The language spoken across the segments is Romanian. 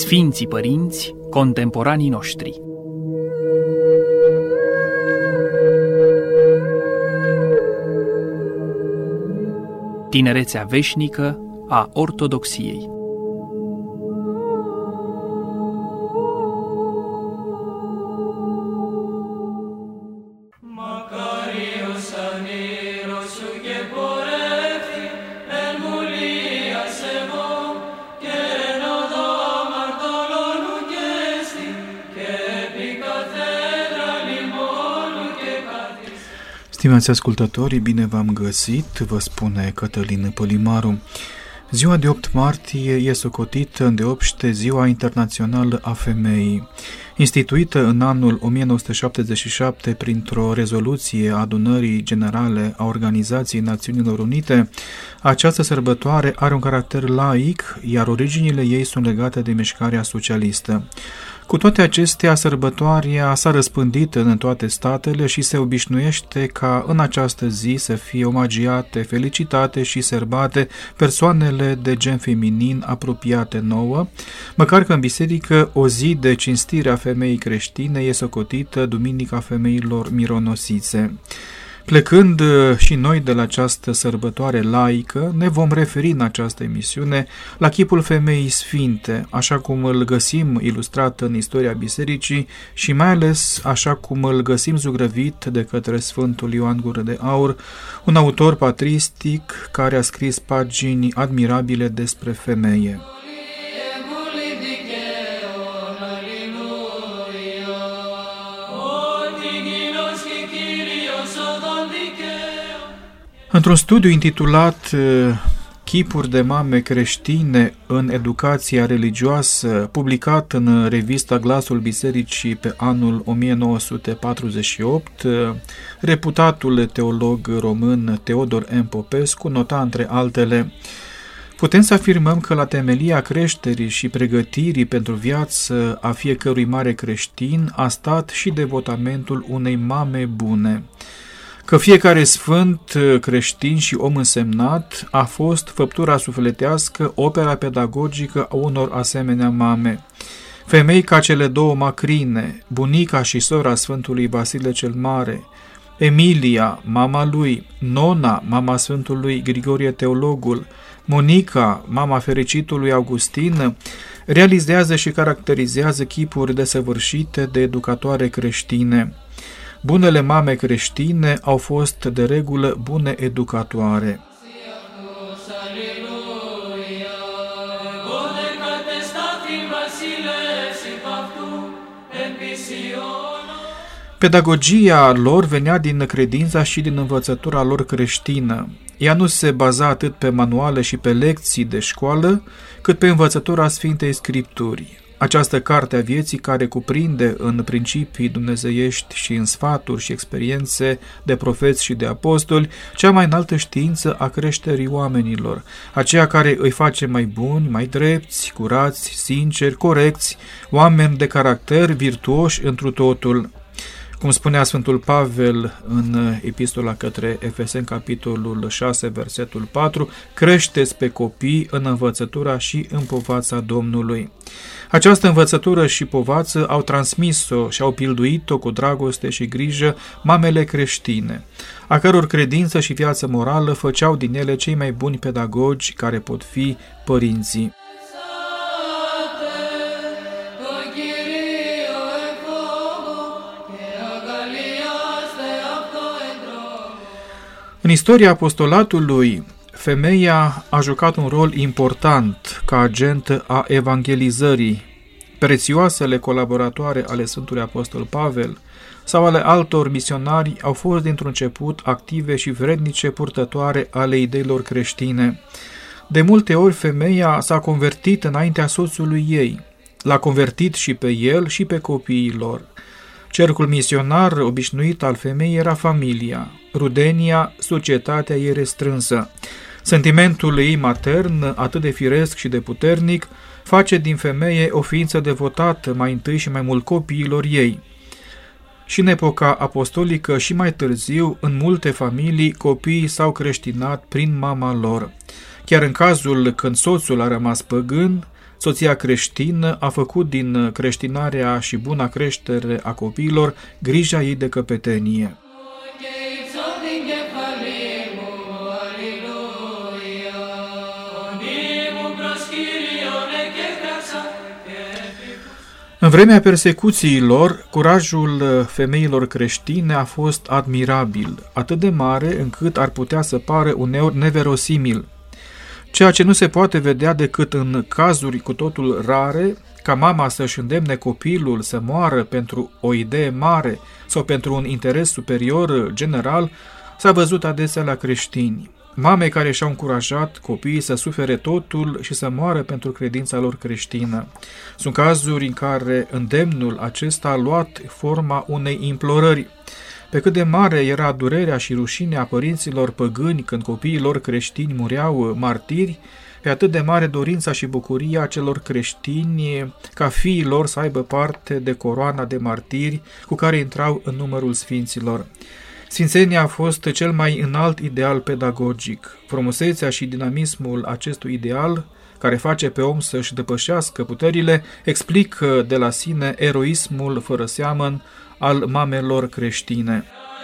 Sfinții Părinți, contemporanii noștri. Tinerețea veșnică a ortodoxiei. Stimați ascultători, bine v-am găsit, vă spune Cătălin Pălimaru. Ziua de 8 martie e socotită îndeopște Ziua Internațională a Femeii. Instituită în anul 1977 printr-o rezoluție a Adunării Generale a Organizației Națiunilor Unite, această sărbătoare are un caracter laic, iar originile ei sunt legate de mișcarea socialistă. Cu toate acestea, sărbătoarea s-a răspândit în toate statele și se obișnuiește ca în această zi să fie omagiate, felicitate și serbate persoanele de gen feminin apropiate nouă, măcar că în biserică o zi de cinstire a femeii creștine e socotită Duminica Femeilor Mironosițe. Plecând și noi de la această sărbătoare laică, ne vom referi în această emisiune la chipul femeii sfinte, așa cum îl găsim ilustrat în istoria bisericii și mai ales așa cum îl găsim zugrăvit de către Sfântul Ioan Gură de Aur, un autor patristic care a scris pagini admirabile despre femeie. Într-un studiu intitulat Chipuri de mame creștine în educația religioasă, publicat în revista Glasul Bisericii pe anul 1948, reputatul teolog român Teodor M. Popescu nota între altele: putem să afirmăm că la temelia creșterii și pregătirii pentru viață a fiecărui mare creștin a stat și devotamentul unei mame bune, că fiecare sfânt creștin și om însemnat a fost făptura sufletească, opera pedagogică a unor asemenea mame. Femei ca cele două macrine, bunica și sora Sfântului Vasile cel Mare, Emilia, mama lui, Nona, mama Sfântului Grigorie Teologul, Monica, mama fericitului Augustin, realizează și caracterizează chipuri desăvârșite de educatoare creștine. Bunele mame creștine au fost de regulă bune educatoare. Pedagogia lor venea din credința și din învățătura lor creștină. Ea nu se baza atât pe manuale și pe lecții de școală, cât pe învățătura Sfintei Scripturi. Această carte a vieții, care cuprinde în principii dumnezeiești și în sfaturi și experiențe de profeți și de apostoli cea mai înaltă știință a creșterii oamenilor, aceea care îi face mai buni, mai drepți, curați, sinceri, corecți, oameni de caracter, virtuoși întru totul. Cum spunea Sfântul Pavel în epistola către Efeseni, capitolul 6, versetul 4, creșteți pe copii în învățătura și în povața Domnului. Această învățătură și povață au transmis-o și au pilduit-o cu dragoste și grijă mamele creștine, a căror credință și viață morală făceau din ele cei mai buni pedagogi care pot fi părinții. În istoria apostolatului, femeia a jucat un rol important ca agent a evangelizării. Prețioasele colaboratoare ale Sfântului Apostol Pavel sau ale altor misionari au fost dintr-un început active și vrednice purtătoare ale ideilor creștine. De multe ori femeia s-a convertit înaintea soțului ei, l-a convertit și pe el și pe copiii lor. Cercul misionar obișnuit al femeii era familia, rudenia, societatea ei restrânsă. Sentimentul ei matern, atât de firesc și de puternic, face din femeie o ființă devotată mai întâi și mai mult copiilor ei. Și în epoca apostolică și mai târziu, în multe familii, copiii s-au creștinat prin mama lor. Chiar în cazul când soțul a rămas păgân, soția creștină a făcut din creștinarea și buna creștere a copiilor grija ei de căpetenie. În vremea persecuțiilor, curajul femeilor creștine a fost admirabil, atât de mare încât ar putea să pară uneori neverosimil. Ceea ce nu se poate vedea decât în cazuri cu totul rare, ca mama să-și îndemne copilul să moară pentru o idee mare sau pentru un interes superior general, s-a văzut adesea la creștini. Mame care și-au încurajat copiii să sufere totul și să moară pentru credința lor creștină. Sunt cazuri în care îndemnul acesta a luat forma unei implorări. Pe cât de mare era durerea și rușinea părinților păgâni când copiii lor creștini mureau martiri, pe atât de mare dorința și bucuria celor creștini ca fiii lor să aibă parte de coroana de martiri cu care intrau în numărul sfinților. Sfințenia a fost cel mai înalt ideal pedagogic. Frumusețea și dinamismul acestui ideal, care face pe om să-și depășească puterile, explică de la sine eroismul fără seamăn al mamelor creștine.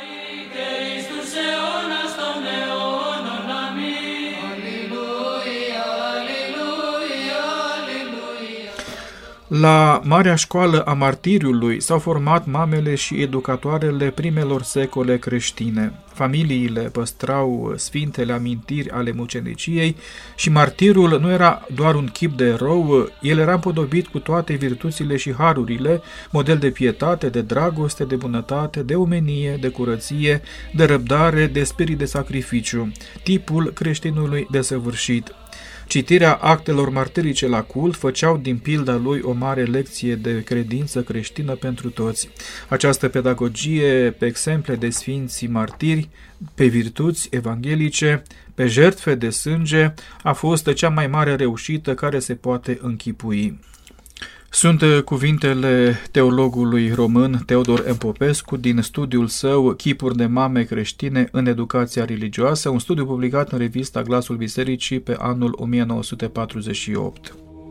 La Marea Școală a Martiriului s-au format mamele și educatoarele primelor secole creștine. Familiile păstrau sfintele amintiri ale muceniciei și martirul nu era doar un chip de erou, el era împodobit cu toate virtuțile și harurile, model de pietate, de dragoste, de bunătate, de omenie, de curăție, de răbdare, de spirit de sacrificiu, tipul creștinului desăvârșit. Citirea actelor martirice la cult făceau din pilda lui o mare lecție de credință creștină pentru toți. Această pedagogie pe exemple de sfinții martiri, pe virtuți evanghelice, pe jertfe de sânge, a fost cea mai mare reușită care se poate închipui. Sunt cuvintele teologului român Teodor M. Popescu din studiul său Chipuri de mame creștine în educația religioasă, un studiu publicat în revista Glasul Bisericii pe anul 1948.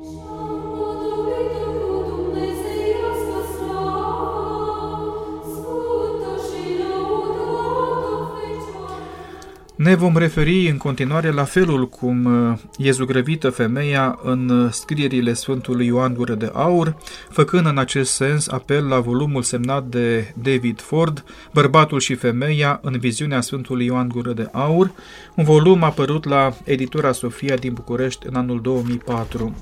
Ne vom referi în continuare la felul cum e zugrăvită femeia în scrierile Sfântului Ioan Gură de Aur, făcând în acest sens apel la volumul semnat de David Ford, Bărbatul și femeia în viziunea Sfântului Ioan Gură de Aur, un volum apărut la Editura Sofia din București în anul 2004.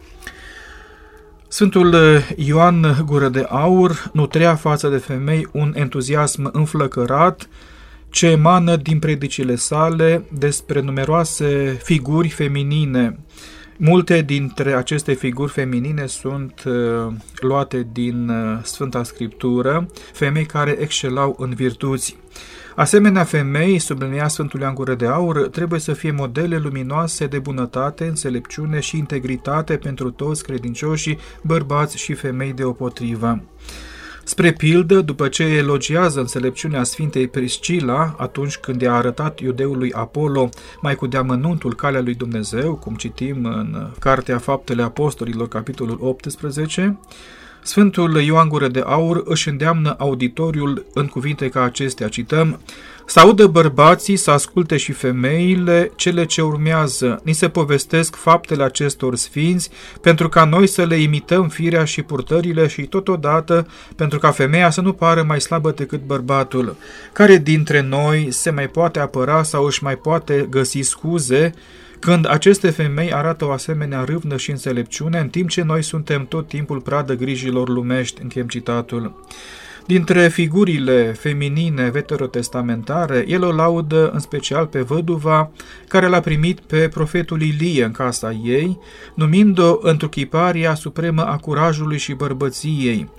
Sfântul Ioan Gură de Aur nutrea față de femei un entuziasm înflăcărat, ce emană din predicile sale despre numeroase figuri feminine. Multe dintre aceste figuri feminine sunt luate din Sfânta Scriptură, femei care excelau în virtuți. Asemenea femei, sublinia Sfântul Ioan Gură de Aur, trebuie să fie modele luminoase de bunătate, înțelepciune și integritate pentru toți credincioșii, bărbați și femei deopotrivă. Spre pildă, după ce elogiază înțelepciunea Sfintei Priscila, atunci când i-a arătat iudeului Apollo mai cu deamănuntul calea lui Dumnezeu, cum citim în Cartea Faptele Apostolilor, capitolul 18, Sfântul Ioan Gură de Aur își îndeamnă auditoriul în cuvinte ca acestea, cităm: să audă bărbații, să asculte și femeile cele ce urmează. Ni se povestesc faptele acestor sfinți, pentru ca noi să le imităm firea și purtările și totodată pentru ca femeia să nu pară mai slabă decât bărbatul. Care dintre noi se mai poate apăra sau își mai poate găsi scuze când aceste femei arată o asemenea râvnă și înțelepciune, în timp ce noi suntem tot timpul pradă grijilor lumești, încheiem citatul. Dintre figurile feminine veterotestamentare, el o laudă în special pe văduva care l-a primit pe profetul Ilie în casa ei, numind-o întruchiparea supremă a curajului și bărbăției.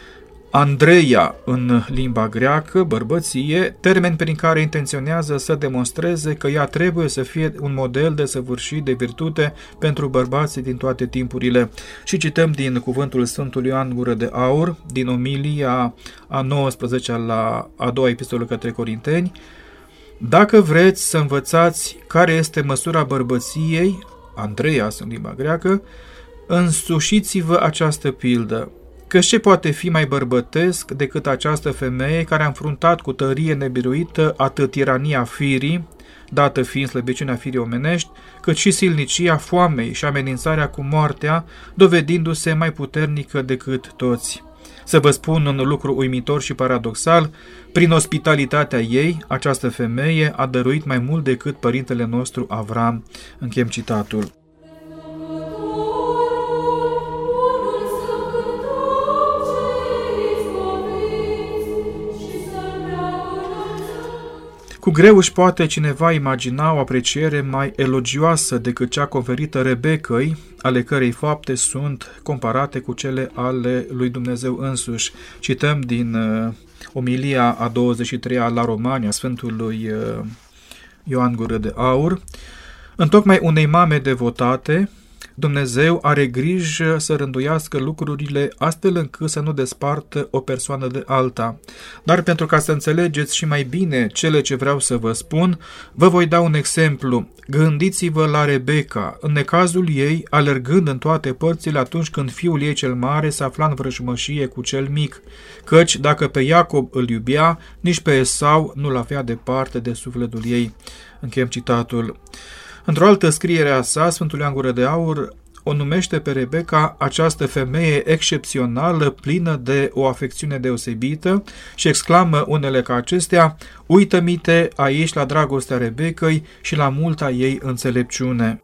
Andreia, în limba greacă, bărbăție, termen prin care intenționează să demonstreze că ea trebuie să fie un model de săvârșit de virtute pentru bărbații din toate timpurile. Și cităm din cuvântul Sfântului Ioan Gură de Aur, din omilia a 19-a la a doua epistolă către Corinteni: dacă vreți să învățați care este măsura bărbăției, Andreia în limba greacă, însușiți-vă această pildă. Că ce poate fi mai bărbătesc decât această femeie care a înfruntat cu tărie nebiruită atât tirania firii, dată fiind slăbiciunea firii omenești, cât și silnicia foamei și amenințarea cu moartea, dovedindu-se mai puternică decât toți. Să vă spun un lucru uimitor și paradoxal, prin ospitalitatea ei, această femeie a dăruit mai mult decât părintele nostru Avram. Încheiem citatul. Cu greu își poate cineva imagina o apreciere mai elogioasă decât cea conferită Rebecăi, ale cărei fapte sunt comparate cu cele ale lui Dumnezeu însuși. Cităm din omilia a 23-a la Romani a Sfântului Ioan Gură de Aur. Întocmai unei mame devotate, Dumnezeu are grijă să rânduiască lucrurile astfel încât să nu despartă o persoană de alta. Dar pentru ca să înțelegeți și mai bine cele ce vreau să vă spun, vă voi da un exemplu. Gândiți-vă la Rebecca, în necazul ei, alergând în toate părțile atunci când fiul ei cel mare se afla în vrăjmășie cu cel mic, căci dacă pe Iacob îl iubea, nici pe Esau nu-l avea departe de sufletul ei. Încheiem citatul. Într-o altă scriere a sa, Sfântul Ioan Gură de Aur o numește pe Rebecca această femeie excepțională, plină de o afecțiune deosebită și exclamă unele ca acestea: uită-mi-te aici la dragostea Rebecăi și la multa ei înțelepciune.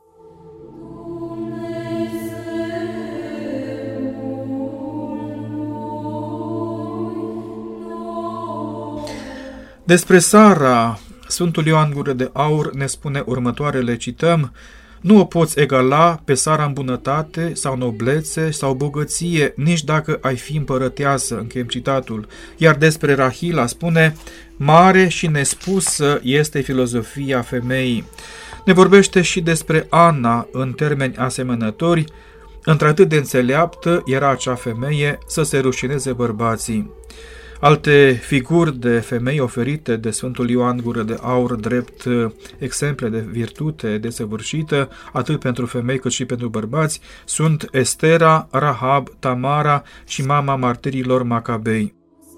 Despre Sara, Sfântul Ioan Gură de Aur ne spune următoarele, cităm: nu o poți egala pe Sara în bunătate sau noblețe sau bogăție, nici dacă ai fi împărăteasă, încheiem citatul. Iar despre Rahila spune: mare și nespusă este filozofia femeii. Ne vorbește și despre Ana în termeni asemănători: într-atât de înțeleaptă era acea femeie să se rușineze bărbații. Alte figuri de femei oferite de Sfântul Ioan Gură de Aur drept exemple de virtute desăvârșită, atât pentru femei cât și pentru bărbați, sunt Estera, Rahab, Tamara și mama martirilor Macabei.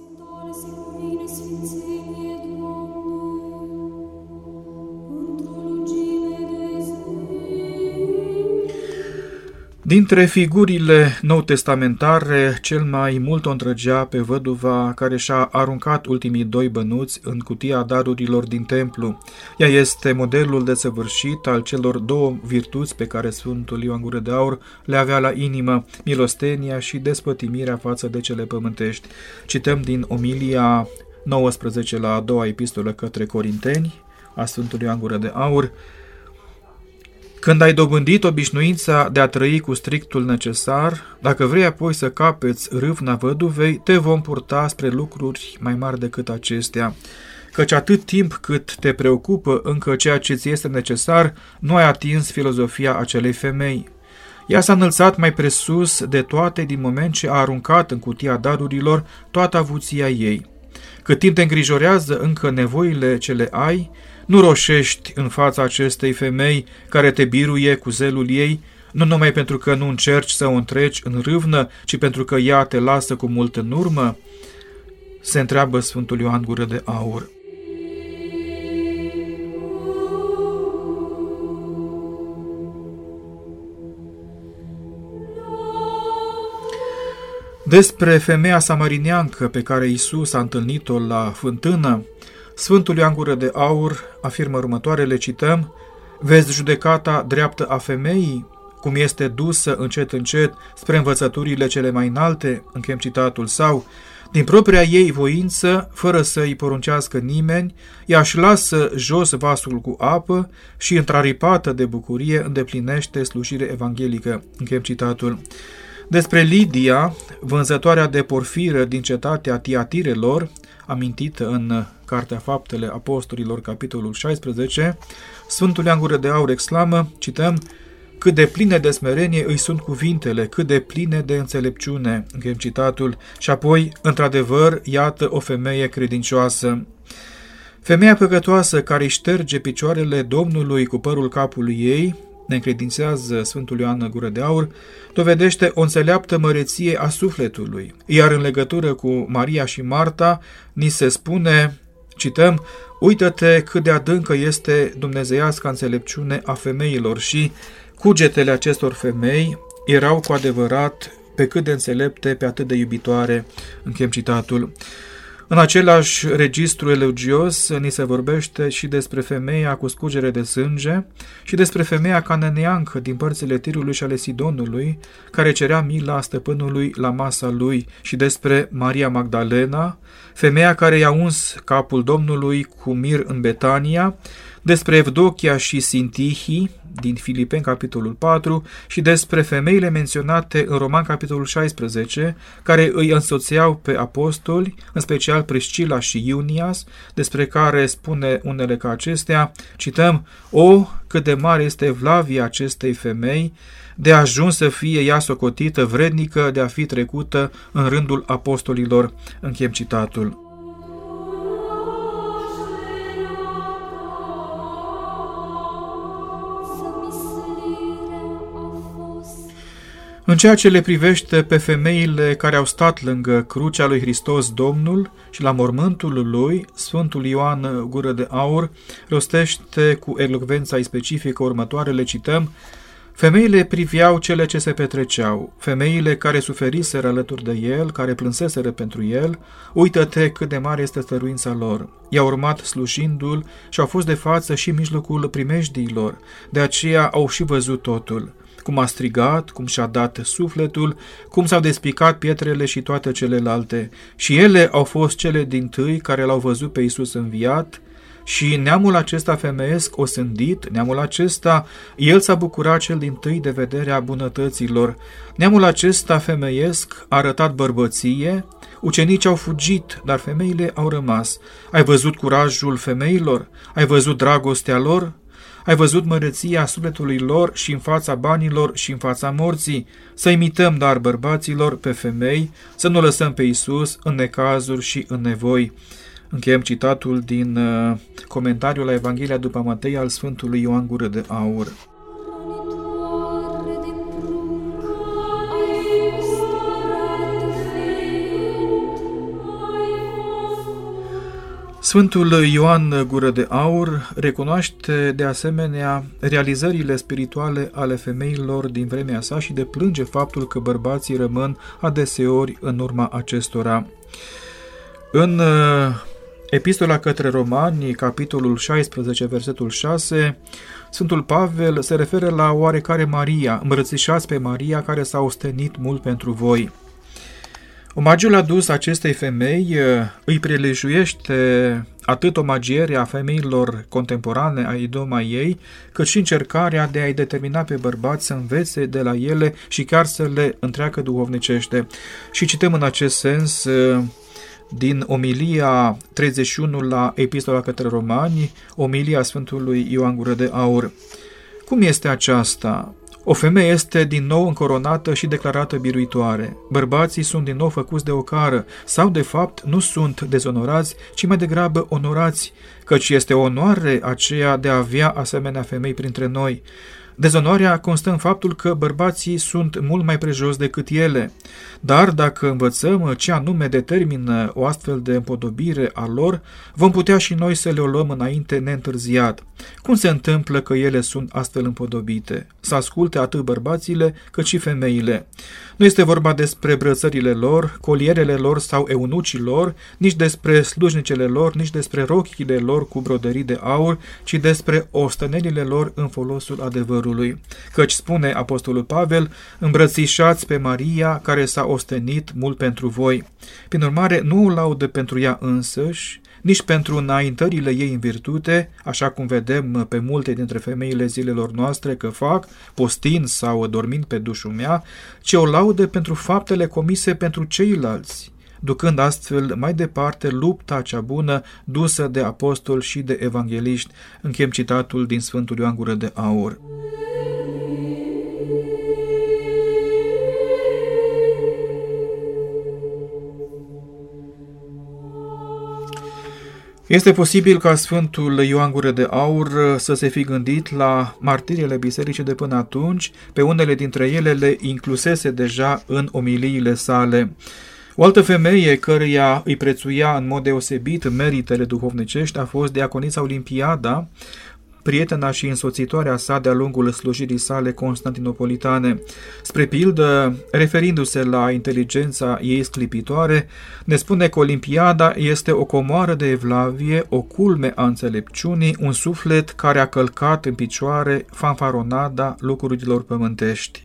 Dintre figurile nou-testamentare, cel mai mult o îndrăgea pe văduva care și-a aruncat ultimii 2 bănuți în cutia darurilor din templu. Ea este modelul desăvârșit al celor 2 virtuți pe care Sfântul Ioan Gură de Aur le avea la inimă, milostenia și despătimirea față de cele pământești. Cităm din omilia 19 la a 2-a epistolă către Corinteni a Sfântului Ioan Gură de Aur: când ai dobândit obișnuința de a trăi cu strictul necesar, dacă vrei apoi să capeți râvna văduvei, te vom purta spre lucruri mai mari decât acestea. Căci atât timp cât te preocupă încă ceea ce ți este necesar, nu ai atins filozofia acelei femei. Ea s-a înălțat mai presus de toate din moment ce a aruncat în cutia darurilor toată avuția ei. Cât timp te îngrijorează încă nevoile ce le ai, nu roșești în fața acestei femei care te biruie cu zelul ei, nu numai pentru că nu încerci să o întreci în râvnă, ci pentru că ea te lasă cu mult în urmă? Se întreabă Sfântul Ioan Gură de Aur. Despre femeia samarineancă pe care Iisus a întâlnit-o la fântână, Sfântul Ioan Gură de Aur afirmă următoarele, cităm: vezi judecata dreaptă a femeii, cum este dusă încet încet spre învățăturile cele mai înalte, încheiem citatul, sau din propria ei voință, fără să-i poruncească nimeni, ea își lasă jos vasul cu apă și, întraripată de bucurie, îndeplinește slujire evanghelică, încheiem citatul. Despre Lidia, vânzătoarea de porfiră din cetatea Tiatirelor, amintită în Cartea Faptele Apostolilor, capitolul 16, Sfântul Ioan Gură de Aur exclamă, cităm: cât de pline de smerenie îi sunt cuvintele, cât de pline de înțelepciune, încheiem citatul, și apoi, într-adevăr, iată o femeie credincioasă. Femeia păcătoasă care îi șterge picioarele Domnului cu părul capului ei, ne încredințează Sfântul Ioan Gură de Aur, dovedește o înțeleaptă măreție a sufletului. Iar în legătură cu Maria și Marta, ni se spune, cităm, uită-te cât de adâncă este dumnezeiasca înțelepciune a femeilor și cugetele acestor femei erau cu adevărat pe cât de înțelepte, pe atât de iubitoare. Încheiem citatul. În același registru elogios ni se vorbește și despre femeia cu scurgere de sânge și despre femeia cananeancă din părțile Tirului și ale Sidonului, care cerea mila stăpânului la masa lui, și despre Maria Magdalena, femeia care i-a uns capul Domnului cu mir în Betania, despre Evdochia și Sintihii din Filipeni, capitolul 4, și despre femeile menționate în Roman, capitolul 16, care îi însoțeau pe apostoli, în special Priscila și Iunias, despre care spune unele ca acestea, cităm, o, cât de mare este evlavia acestei femei, de ajuns să fie ea socotită vrednică de a fi trecută în rândul apostolilor. Încheiem citatul. În ceea ce le privește pe femeile care au stat lângă crucea lui Hristos Domnul și la mormântul lui, Sfântul Ioan Gură de Aur rostește cu elocvența specifică următoarele, cităm, femeile priveau cele ce se petreceau, femeile care suferiseră alături de el, care plânseseră pentru el, uită-te cât de mare este stăruința lor. I-au urmat slujindu-l și au fost de față și în mijlocul primejdiilor, de aceea au și văzut totul. Cum a strigat, cum și-a dat sufletul, cum s-au despicat pietrele și toate celelalte. Și ele au fost cele dintâi care l-au văzut pe Iisus înviat și neamul acesta femeiesc osândit, neamul acesta, el s-a bucurat cel dintâi de vederea bunătăților. Neamul acesta femeiesc a arătat bărbăție, ucenicii au fugit, dar femeile au rămas. Ai văzut curajul femeilor? Ai văzut dragostea lor? Ai văzut măreția sufletului lor și în fața banilor și în fața morții? Să imităm, dar, bărbaților, pe femei, să nu lăsăm pe Iisus în necazuri și în nevoi. Încheiem citatul din comentariul la Evanghelia după Matei al Sfântului Ioan Gură de Aur. Sfântul Ioan Gură de Aur recunoaște de asemenea realizările spirituale ale femeilor din vremea sa și deplânge faptul că bărbații rămân adeseori în urma acestora. În Epistola către Romani, capitolul 16, versetul 6, Sfântul Pavel se referă la oarecare Maria, îmbrățișați pe Maria care s-a ostenit mult pentru voi. Omagiul adus acestei femei îi prelejuiește atât omagierea femeilor contemporane a idoma ei, cât și încercarea de a-i determina pe bărbați să învețe de la ele și chiar să le întreagă duhovnicește. Și cităm în acest sens din omilia 31 la Epistola către Romani, omilia Sfântului Ioan Gură de Aur. Cum este aceasta? O femeie este din nou încoronată și declarată biruitoare. Bărbații sunt din nou făcuți de ocară sau, de fapt, nu sunt dezonorați, ci mai degrabă onorați, căci este o onoare aceea de a avea asemenea femei printre noi. Dezonoarea constă în faptul că bărbații sunt mult mai prejos decât ele, dar dacă învățăm ce anume determină o astfel de împodobire a lor, vom putea și noi să le o luăm înainte neîntârziat. Cum se întâmplă că ele sunt astfel împodobite? Să asculte atât bărbațile cât și femeile. Nu este vorba despre brățările lor, colierele lor sau eunucii lor, nici despre slujnicele lor, nici despre rochile lor cu broderii de aur, ci despre ostenelile lor în folosul adevărului. Căci spune Apostolul Pavel, îmbrățișați pe Maria care s-a ostenit mult pentru voi. Prin urmare, nu o laudă pentru ea însăși, nici pentru înaintările ei în virtute, așa cum vedem pe multe dintre femeile zilelor noastre că fac, postind sau dormind pe dușumea, ci o laudă pentru faptele comise pentru ceilalți, ducând astfel mai departe lupta cea bună dusă de apostoli și de evangeliști. Încheiem citatul din Sfântul Ioan Gură de Aur. Este posibil ca Sfântul Ioan Gură de Aur să se fi gândit la martiriile bisericii de până atunci, pe unele dintre ele le inclusese deja în omiliile sale. O altă femeie căreia îi prețuia în mod deosebit meritele duhovnicești a fost diaconița Olimpiada, prietena și însoțitoarea sa de-a lungul slujirii sale constantinopolitane. Spre pildă, referindu-se la inteligența ei sclipitoare, ne spune că Olimpiada este o comoară de evlavie, o culme a înțelepciunii, un suflet care a călcat în picioare fanfaronada lucrurilor pământești.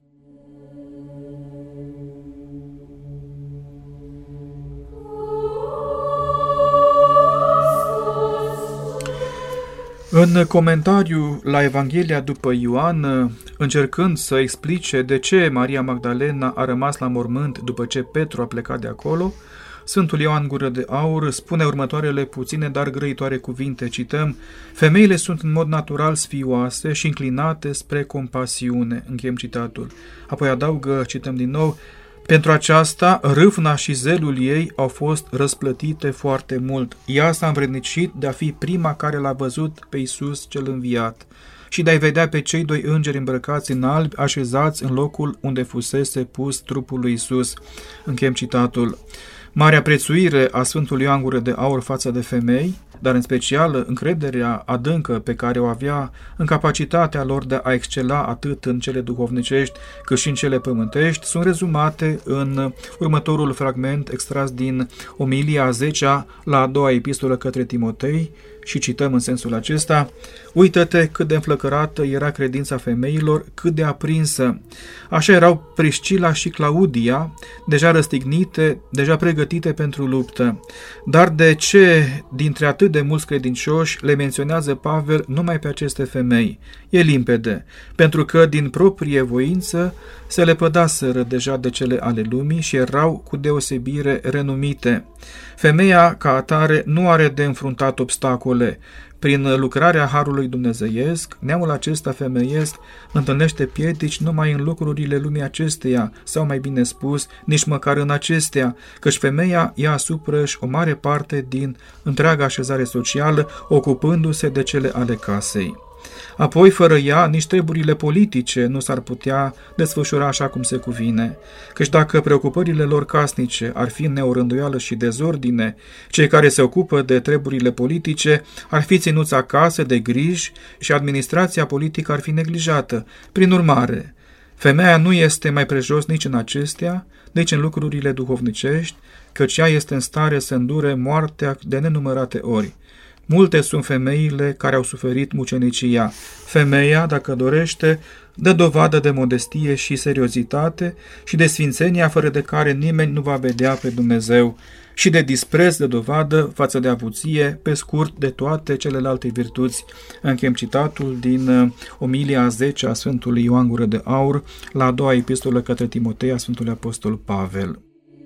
În comentariu la Evanghelia după Ioan, încercând să explice de ce Maria Magdalena a rămas la mormânt după ce Petru a plecat de acolo, Sfântul Ioan Gură de Aur spune următoarele puține, dar grăitoare cuvinte, cităm: femeile sunt în mod natural sfioase și înclinate spre compasiune. Încheiem citatul. Apoi adaugă, cităm din nou: pentru aceasta, râvna și zelul ei au fost răsplătite foarte mult. Ea s-a învrednicit de a fi prima care l-a văzut pe Iisus cel înviat și de a-i vedea pe cei doi îngeri îmbrăcați în albi, așezați în locul unde fusese pus trupul lui Iisus. Încheiem citatul. Marea prețuire a Sfântului Ioan Gură de Aur față de femei, dar în special încrederea adâncă pe care o avea în capacitatea lor de a excela atât în cele duhovnicești cât și în cele pământești, sunt rezumate în următorul fragment extras din omilia a 10-a la a doua epistolă către Timotei și cităm în sensul acesta: uită-te cât de înflăcărată era credința femeilor, cât de aprinsă. Așa erau Priscila și Claudia, deja răstignite, deja pregătite pentru luptă. Dar de ce dintre atât de mulți credincioși le menționează Pavel numai pe aceste femei? E limpede, pentru că din proprie voință se lepădaseră deja de cele ale lumii și erau cu deosebire renumite. Femeia, ca atare, nu are de înfruntat obstacole. Prin lucrarea Harului Dumnezeiesc, neamul acesta femeiesc întâlnește piedici numai în lucrurile lumii acesteia, sau mai bine spus, nici măcar în acestea, căci femeia ia asupra-și o mare parte din întreaga așezare socială, ocupându-se de cele ale casei. Apoi, fără ea, nici treburile politice nu s-ar putea desfășura așa cum se cuvine, căci dacă preocupările lor casnice ar fi neorânduială și dezordine, cei care se ocupă de treburile politice ar fi ținuți acasă de griji și administrația politică ar fi neglijată. Prin urmare, femeia nu este mai prejos nici în acestea, nici în lucrurile duhovnicești, căci ea este în stare să îndure moartea de nenumărate ori. Multe sunt femeile care au suferit mucenicia. Femeia, dacă dorește, dă dovadă de modestie și seriozitate și de sfințenia fără de care nimeni nu va vedea pe Dumnezeu și de dispreț de dovadă față de avuție, pe scurt, de toate celelalte virtuți. Încheiem citatul din omilia a 10 a Sfântului Ioan Gură de Aur, la a doua epistolă către Timotei a Sfântului Apostol Pavel.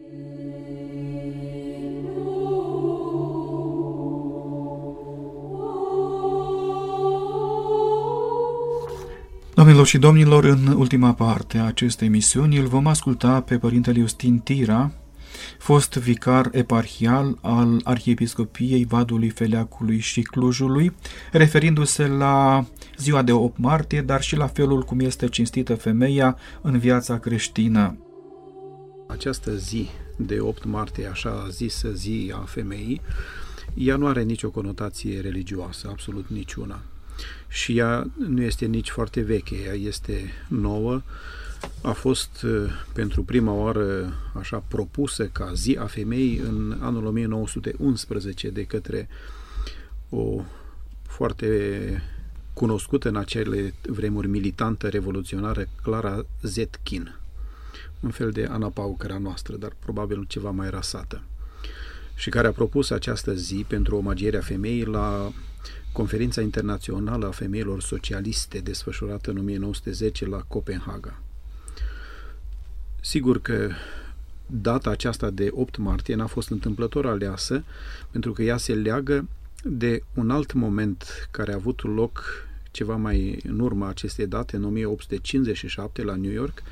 Doamnelor și domnilor, în ultima parte a acestei emisiuni îl vom asculta pe Părintele Iustin Tira, fost vicar eparhial al Arhiepiscopiei Vadului, Feleacului și Clujului, referindu-se la ziua de 8 martie, dar și la felul cum este cinstită femeia în viața creștină. Această zi de 8 martie, așa zisă zi a femeii, ea nu are nicio conotație religioasă, absolut niciuna. Și ea nu este nici foarte veche, ea este nouă, a fost pentru prima oară așa propusă ca zi a femeii în anul 1911 de către o foarte cunoscută în acele vremuri militantă revoluționară, Clara Zetkin, un fel de Ana Paucăra noastră, dar probabil ceva mai rasată, și care a propus această zi pentru omagierea femeii la Conferința Internațională a Femeilor Socialiste, desfășurată în 1910 la Copenhaga. Sigur că data aceasta de 8 martie n-a fost întâmplător aleasă, pentru că ea se leagă de un alt moment care a avut loc ceva mai în urma acestei date, în 1857, la New York,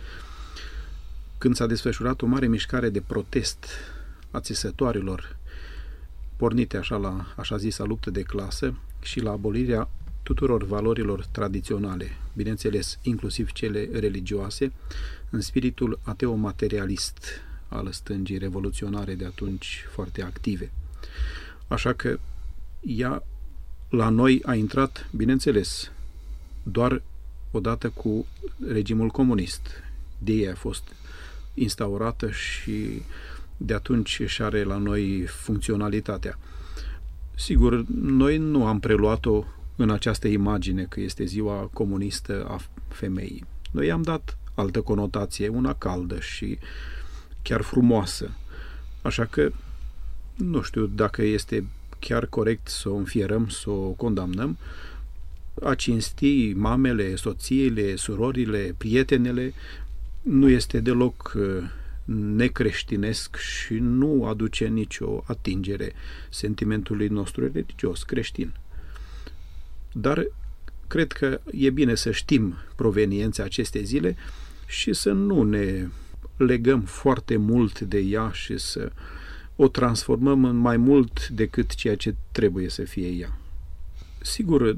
când s-a desfășurat o mare mișcare de protest a țesătoarelor pornite așa la așa zisa luptă de clasă și la abolirea tuturor valorilor tradiționale, bineînțeles, inclusiv cele religioase, în spiritul ateo-materialist al stângii revoluționare de atunci foarte active. Așa că ea la noi a intrat, bineînțeles, doar odată cu regimul comunist. De ea a fost instaurată și de atunci își are la noi funcționalitatea. Sigur, noi nu am preluat-o în această imagine că este ziua comunistă a femeii. Noi am dat altă conotație, una caldă și chiar frumoasă. Așa că nu știu dacă este chiar corect să o înfierăm, să o condamnăm. A cinsti mamele, soțiile, surorile, prietenele nu este deloc necreștinesc și nu aduce nicio atingere sentimentului nostru religios creștin. Dar cred că e bine să știm proveniența acestei zile și să nu ne legăm foarte mult de ea și să o transformăm în mai mult decât ceea ce trebuie să fie ea. Sigur,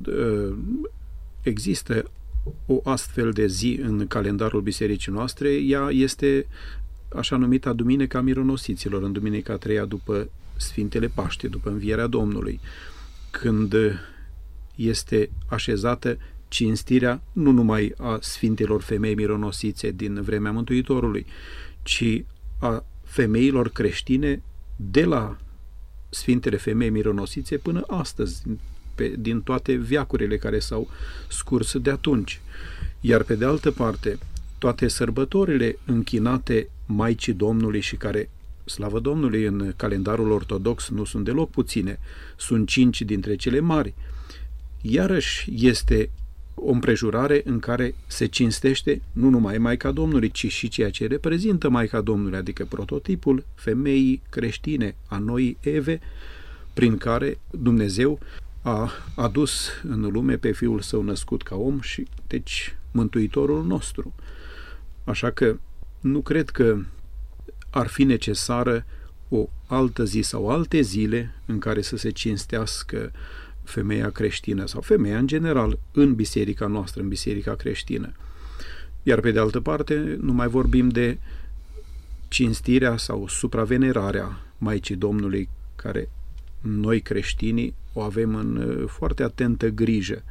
există o astfel de zi în calendarul bisericii noastre. Ea este așa numita Duminica Mironosiților, în Duminica a treia după Sfintele Paște, după Învierea Domnului, când este așezată cinstirea nu numai a Sfintelor Femei Mironosițe din vremea Mântuitorului, ci a femeilor creștine de la Sfintele Femei Mironosițe până astăzi, din toate veacurile care s-au scurs de atunci. Iar pe de altă parte, toate sărbătorile închinate Maicii Domnului și care, slavă Domnului, în calendarul ortodox nu sunt deloc puține, sunt 5 dintre cele mari, iarăși este o împrejurare în care se cinstește nu numai Maica Domnului, ci și ceea ce reprezintă Maica Domnului, adică prototipul femeii creștine, a noii Eve, prin care Dumnezeu a adus în lume pe Fiul Său născut ca om și, deci, Mântuitorul nostru. Așa că nu cred că ar fi necesară o altă zi sau alte zile în care să se cinstească femeia creștină sau femeia în general în biserica noastră, în biserica creștină. Iar pe de altă parte, nu mai vorbim de cinstirea sau supravenerarea Maicii Domnului, care noi creștinii o avem în foarte atentă grijă.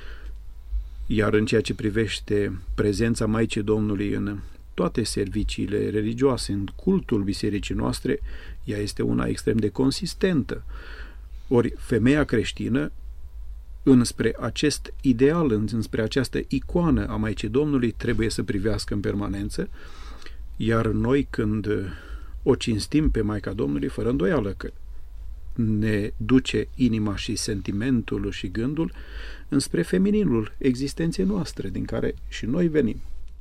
Iar în ceea ce privește prezența Maicii Domnului în toate serviciile religioase, în cultul bisericii noastre, ea este una extrem de consistentă. Ori femeia creștină, înspre acest ideal, înspre această icoană a Maicii Domnului, trebuie să privească în permanență, iar noi când o cinstim pe Maica Domnului, fără îndoială că ne duce inima și sentimentul și gândul înspre femininul existenței noastre, din care și noi venim.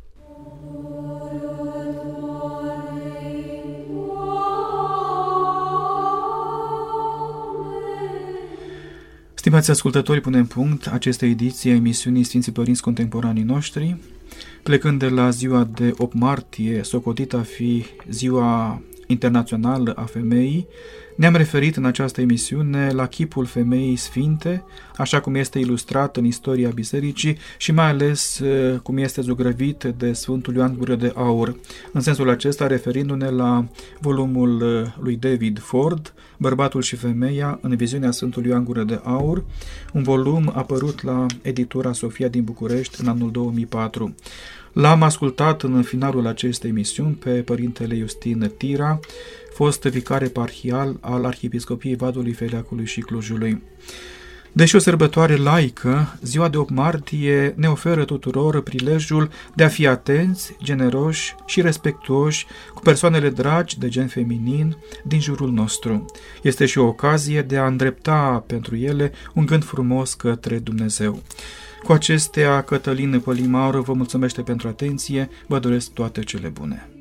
Stimați ascultători, punem punct acestei ediții a emisiunii Sfinții Părinți Contemporanii Noștri, plecând de la ziua de 8 martie, socotită a fi Ziua Internațională a Femeii. Ne-am referit în această emisiune la chipul femeii sfinte, așa cum este ilustrat în istoria bisericii și mai ales cum este zugrăvit de Sfântul Ioan Gură de Aur. În sensul acesta, referindu-ne la volumul lui David Ford, Bărbatul și femeia, în viziunea Sfântului Ioan Gură de Aur, un volum apărut la editura Sofia din București în anul 2004. L-am ascultat în finalul acestei emisiuni pe Părintele Iustin Tira, fost vicar eparhial al Arhiepiscopiei Vadului, Feleacului și Clujului. Deși o sărbătoare laică, ziua de 8 martie ne oferă tuturor prilejul de a fi atenți, generoși și respectuoși cu persoanele dragi de gen feminin din jurul nostru. Este și o ocazie de a îndrepta pentru ele un gând frumos către Dumnezeu. Cu acestea, Cătălin Pălimaru vă mulțumește pentru atenție, vă doresc toate cele bune.